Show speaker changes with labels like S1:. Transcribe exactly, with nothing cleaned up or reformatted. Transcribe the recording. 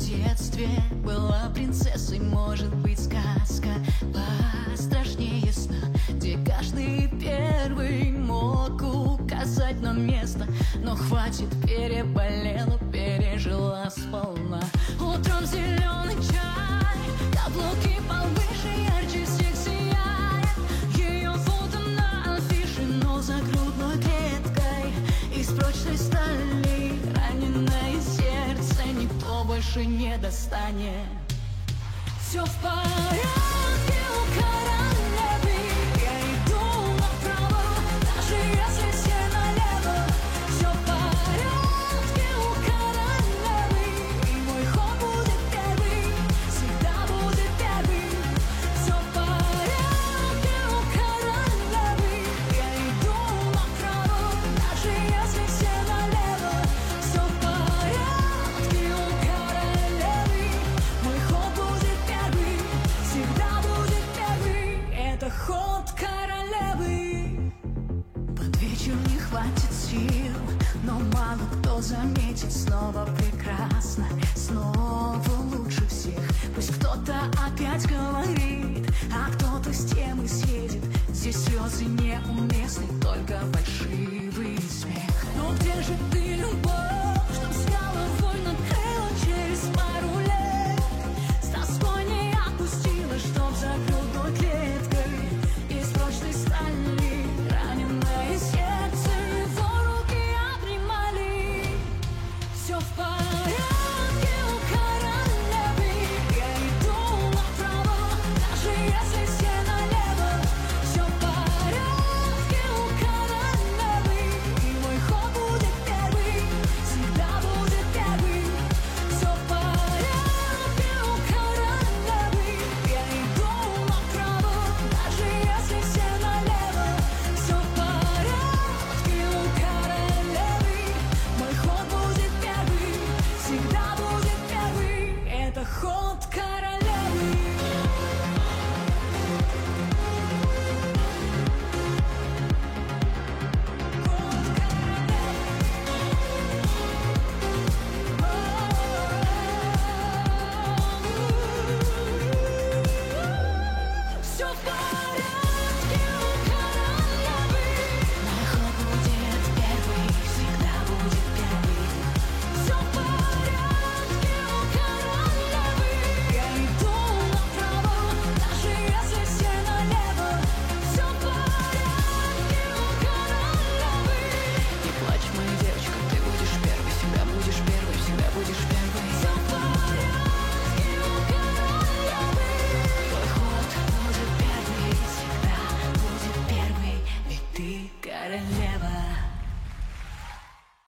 S1: детстве была принцессой, может быть, сказка пострашнее сна, где каждый первый мог указать нам место. Но хватит, переболела, пережила сполна. Утром зеленый чай, каблуки повыше, ярче всех сияет ее фото на афише, но за грудной клеткой из прочной стали раненое сердце никто больше не достанет. Все в порядке.